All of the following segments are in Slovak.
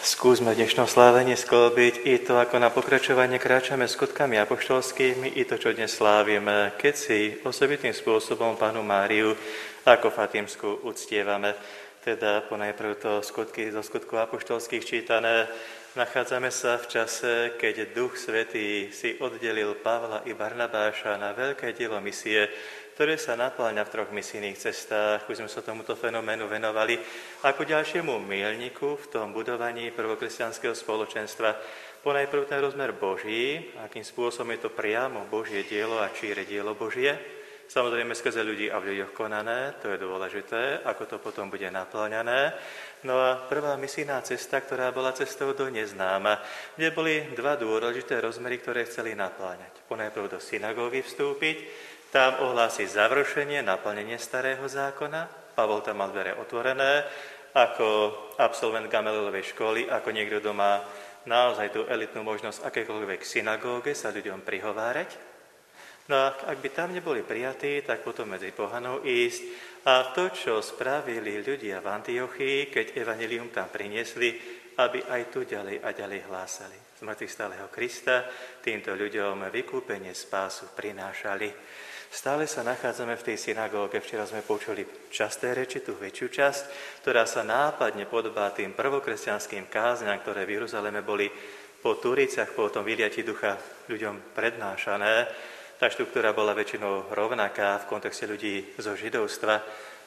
Skúsme v dnešnom slávení sklbiť i to, ako na pokračovanie kráčame skutkami apoštolskými, i to, čo dnes slávime, keď si osobitným spôsobom Pannu Máriu ako Fatimskú uctievame. Teda ponajprv to skutky zo skutkov apoštolských čítané. Nachádzame sa v čase, keď Duch Svätý si oddelil Pavla i Barnabáša na veľké dielo misie, ktoré sa napĺňa v 3 misijných cestách. Už sme sa tomuto fenoménu venovali ako ďalšiemu míľniku v tom budovaní prvokresťanského spoločenstva. Ponajprv ten rozmer Boží, akým spôsobom je to priamo Božie dielo a číre dielo Božie. Samozrejme skrze ľudí a v ľuďoch konané, to je dôležité, ako to potom bude naplňané. No a prvá misijná cesta, ktorá bola cestou do neznáma, kde boli 2 dôležité rozmery, ktoré chceli napláňať. Ponajprv do synagógy vstúpiť, tam ohlásiť završenie, naplnenie starého zákona. Pavol tam mal dvere otvorené, ako absolvent Gamalilovej školy, ako niekto, kto má naozaj tú elitnú možnosť akékoľvek synagóge sa ľuďom prihovárať. No a ak by tam neboli prijatí, tak potom medzi pohanou ísť. A to, čo spravili ľudia v Antiochii, keď evanjelium tam priniesli, aby aj tu ďalej a ďalej hlásali. Z mŕtvych stáleho Krista týmto ľuďom vykúpenie, spásu prinášali. Stále sa nachádzame v tej synagóge. Včera sme počuli časté reči, tú väčšiu časť, ktorá sa nápadne podobá tým prvokresťanským kázňam, ktoré v Jeruzaleme boli po Turiciach, po tom vyliati ducha ľuďom prednášané. Tá štruktúra bola väčšinou rovnaká v kontexte ľudí zo židovstva.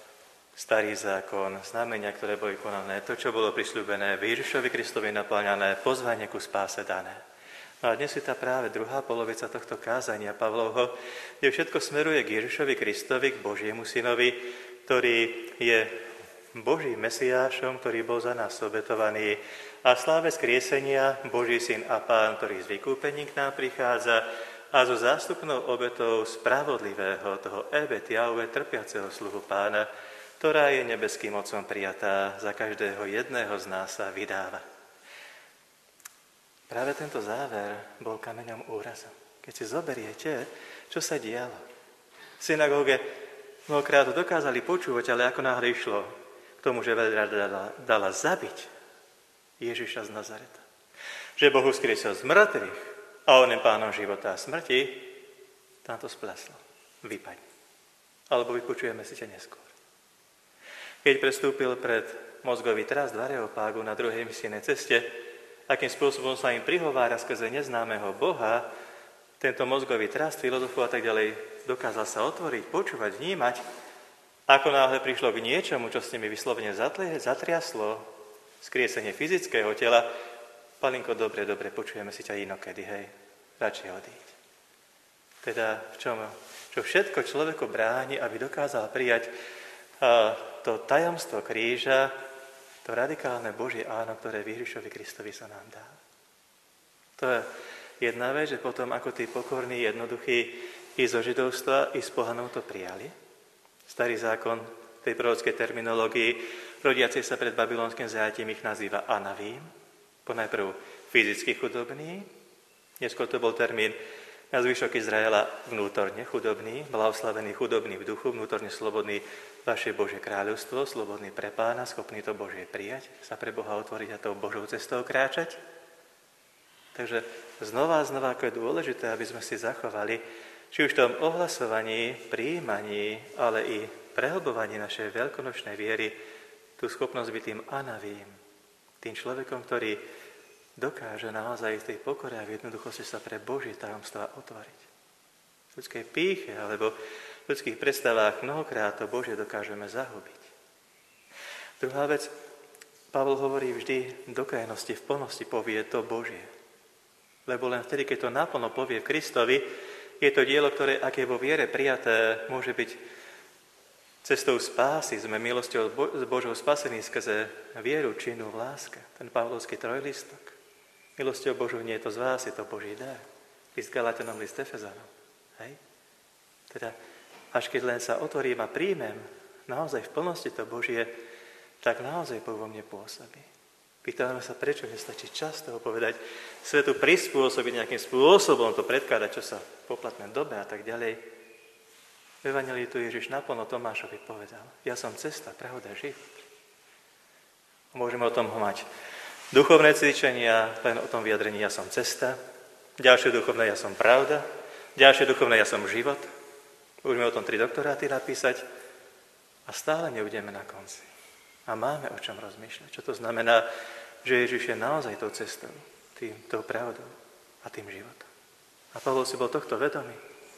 Starý zákon, znamenia, ktoré boli konané, to, čo bolo prisľúbené, Ježišovi Kristovi naplňané, pozvanie ku spáse dané. No a dnes je tá práve druhá polovica tohto kázania Pavlovho, kde všetko smeruje k Ježišovi Kristovi, k Božiemu synovi, ktorý je Božím Mesiášom, ktorý bol za nás obetovaný. A v sláve skriesenia Boží syn a Pán, ktorý z vykúpení k nám prichádza a so zástupnou obetou spravodlivého, toho ebet Jahve, trpiaceho sluhu Pána, ktorá je nebeským Otcom prijatá, za každého jedného z nás sa vydáva. Práve tento záver bol kameňom úrazu. Keď si zoberiete, čo sa dialo. V synagóge mnohokrát to dokázali počúvať, ale ako náhle išlo k tomu, že veľa dala zabiť Ježiša z Nazareta. Že Boh skriesil z mŕtvych a on je pánom života a smrti, tam to splaslo. Vypadne. Alebo vypočujeme si ťa neskôr. Keď prestúpil pred mozgový trast v Areopágu na druhej misijnej ceste, akým spôsobom sa im prihovára skrze neznámeho Boha, tento mozgový trast, filozofov a tak ďalej, dokázal sa otvoriť, počúvať, vnímať. Ako náhle prišlo k niečomu, čo s nimi vyslovene zatriaslo, skriesenie fyzického tela, Palinko, dobre, počujeme si ťa inokedy, hej, radšej odíď. Teda čo všetko človeku bráni, aby dokázal prijať to tajomstvo kríža, to radikálne Božie áno, ktoré Ježišovi Kristovi sa nám dá. To je jedna vec, že potom ako tí pokorní, jednoduchí i zo židovstva, i z pohanov to prijali. Starý zákon tej prorockej terminológii, rodiaci sa pred babylonským zajatím, ich nazýva anavím. Ponajprv fyzicky chudobný, neskôr to bol termín na zvyšok Izraela vnútorne chudobný, blahoslavený chudobný v duchu, vnútorne slobodný vaše Božie kráľovstvo, slobodný pre Pána, schopný to Božie prijať, sa pre Boha otvoriť a tou Božou cestou kráčať. Takže znova, ako je dôležité, aby sme si zachovali, či už v tom ohlasovaní, prijímaní, ale i prehlbovaní našej veľkonočnej viery, tú schopnosť byť tým anavím, tým človekom, ktorý dokáže naozaj v tej pokore a v jednoduchosti sa pre Božie tajomstvá otvoriť. V ľudskej pýche alebo v ľudských predstavách mnohokrát to Božie dokážeme zahubiť. Druhá vec, Pavol hovorí vždy do krajnosti, v plnosti povie to Božie. Lebo len vtedy, keď to naplno povie v Kristovi, je to dielo, ktoré, ak je vo viere prijaté, môže byť cestou spásy, sme milosťou s Božou spasení skrze vieru, činu, v láske. Ten pavlovský trojlistok. Milosťou Božou nie je to z vás, je to Boží dar. List Galatianom, list Efezanom. Hej? Teda, až keď len sa otvorím a príjmem naozaj v plnosti to Božie, tak naozaj vo mne pôsobí. Pýtame sa, prečo nestačí často povedať, svetu prispôsobiť nejakým spôsobom, to predkladať, čo sa v poplatnej dobe a tak ďalej. V Evanjelii tu Ježiš naplno Tomášovi povedal, ja som cesta, pravda, život. Môžeme o tom mať Duchovné cvičenia, len o tom vyjadrení ja som cesta. Ďalšie duchovné ja som pravda. Ďalšie duchovné ja som život. Budeme o tom 3 doktoráty napísať a stále neudeme na konci. A máme o čom rozmýšľať. Čo to znamená, že Ježiš je naozaj tou cestou, tou pravdou a tým životom. A Pavol si bol tohto vedomý.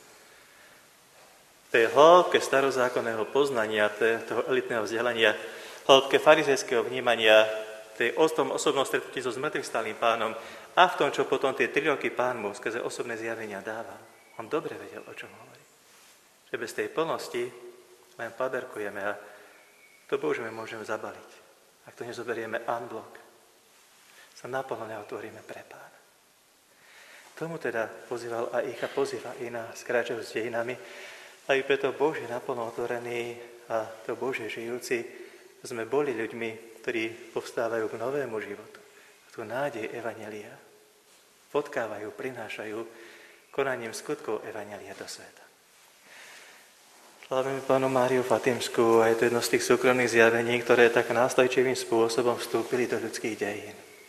Tej hĺbke starozákonného poznania, toho elitného vzdelania, hĺbke farizejského vnímania, tom osobnom stretnutí so zmŕtvychvstalým Pánom a v tom, čo potom tie 3 roky Pán mu skrze osobné zjavenia dával. On dobre vedel, o čom hovorí. Že bez tej plnosti len paberkujeme a to Božíme môžeme zabaliť. Ak to nezoberieme unblock, sa naplno neotvoríme pre Pána. Tomu teda pozýval aj ich a pozýva i nás, kráčajú s dejinami, aby preto Boží naplno otvorený a to Božie žijúci sme boli ľuďmi, ktorí povstávajú k novému životu. Tú nádej evanjelia potkávajú, prinášajú konaním skutkov evanjelia do sveta. Slávime Pánu Máriu Fatimskú a je to jedno z tých súkromných zjavení, ktoré tak nástojčivým spôsobom vstúpili do ľudských dejín.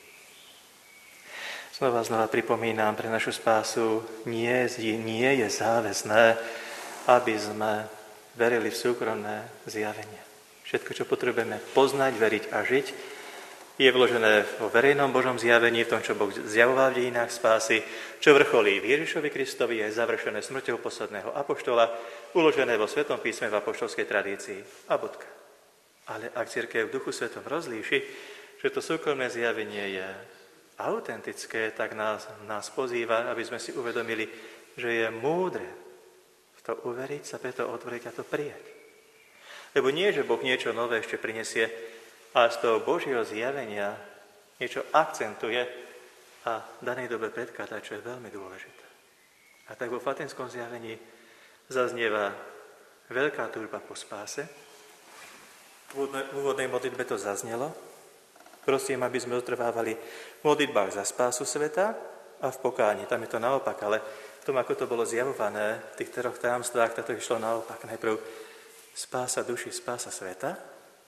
Znova pripomínam, pre našu spásu nie je záväzné, aby sme verili v súkromné zjavenie. Všetko, čo potrebujeme poznať, veriť a žiť, je vložené vo verejnom Božom zjavení, v tom, čo Boh zjavoval v dejinách spásy, čo vrcholí v Ježišovi Kristovi, je završené smrťou posledného apoštola, uložené vo Svetom písme v apoštolskej tradícii. A bodka. Ale ak cirkev v Duchu Svetom rozlíši, že to súkromné zjavenie je autentické, tak nás pozýva, aby sme si uvedomili, že je múdre v to uveriť, sa preto otvoriť a to prijať. Lebo nie, že Boh niečo nové ešte prinesie, ale z toho Božieho zjavenia niečo akcentuje a v danej dobe predkladá, čo je veľmi dôležité. A tak vo Fatimskom zjavení zaznieva veľká túžba po spáse. V úvodnej modlitbe to zaznelo. Prosím, aby sme otrvávali v modlitbách za spásu sveta a v pokáni. Tam je to naopak, ale v tom, ako to bolo zjavované v tých 3 tajomstvách, to išlo naopak. Najprv spása duši, spása sveta.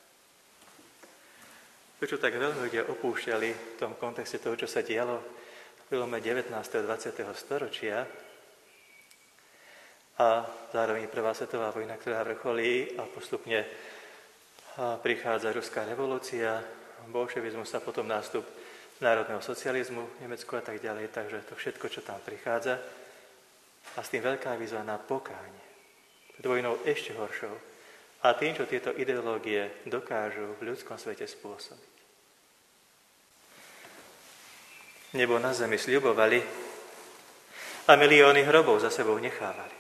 Prečo tak veľmi ľudia opúšťali v tom kontexte toho, čo sa dialo v prelome 19. a 20. storočia a zároveň prvá svetová vojna, ktorá vrcholí a postupne prichádza ruská revolúcia, bolševizmus a potom nástup národného socializmu v Nemecku a tak ďalej. Takže to všetko, čo tam prichádza a s tým veľká výzva na pokánie. Pred vojnou ešte horšou. A tým, čo tieto ideológie dokážu v ľudskom svete spôsobiť. Nebo na zemi sľubovali a milióny hrobov za sebou nechávali.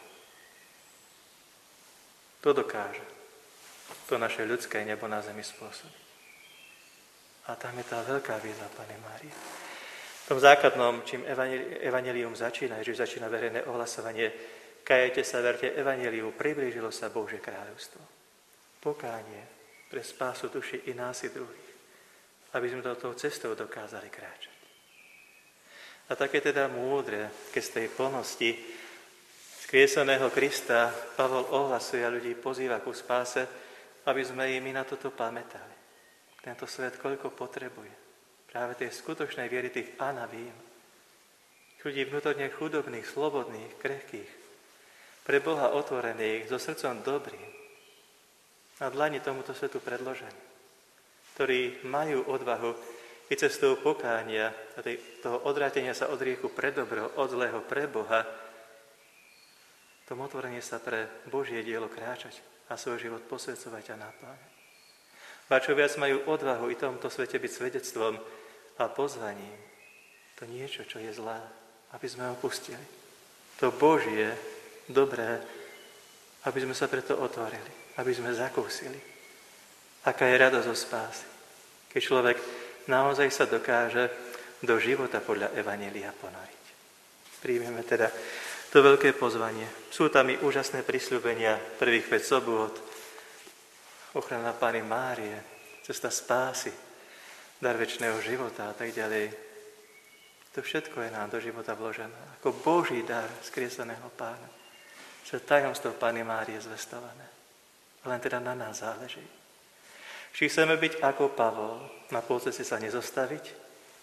To dokáže to naše ľudské nebo na zemi spôsobiť. A tam je tá veľká výzva, Panny Márie. V tom základnom, čím evanjelium začína, Ježiš začína verejné ohlasovanie, kajajte sa, verte evanjeliu, priblížilo sa Božie kráľovstvo. Pokánie pre spásu duši i nás i druhých, aby sme tou cestou dokázali kráčať. A také teda múdre, keď z tej plnosti skrieseného Krista Pavol ohlasuje a ľudí pozýva ku spáse, aby sme i my na toto pamätali. Tento svet koľko potrebuje. Práve tej skutočnej viery tých anavín. Ľudí vnútorne chudobných, slobodných, krehkých, pre Boha otvorených, so srdcom dobrým, na dlani tomuto svetu predložení, ktorí majú odvahu i cestou pokánia a toho odvrátenia sa od hriechu pre dobro, od zlého pre Boha, tom otvorenie sa pre Božie dielo kráčať a svoj život posvedzovať a napájať. A čo viac majú odvahu i tomto svete byť svedectvom a pozvaním, to niečo, čo je zlé, aby sme opustili. To Božie, dobré, aby sme sa preto otvorili, aby sme zakúsili. Aká je radosť zo spásy, keď človek naozaj sa dokáže do života podľa evanjelia ponoriť. Príjmeme teda to veľké pozvanie. Sú tam i úžasné prisľúbenia prvých 5 sobôt, ochrana Panny Márie, cesta spásy, dar večného života a tak ďalej. To všetko je nám do života vložené, ako Boží dar skrieseného Pána. Čo tajomstvo Panny Márie zvestované. Len teda na nás záleží. Či chceme byť ako Pavol, na polceste sa nezostaviť,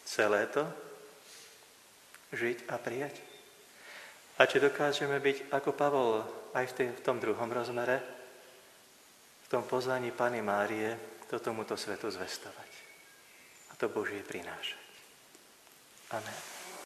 celé to žiť a prijať? A či dokážeme byť ako Pavol aj v tom druhom rozmere, v tom pozvaní Panny Márie, to tomuto svetu zvestovať a to Božie prinášať. Amen.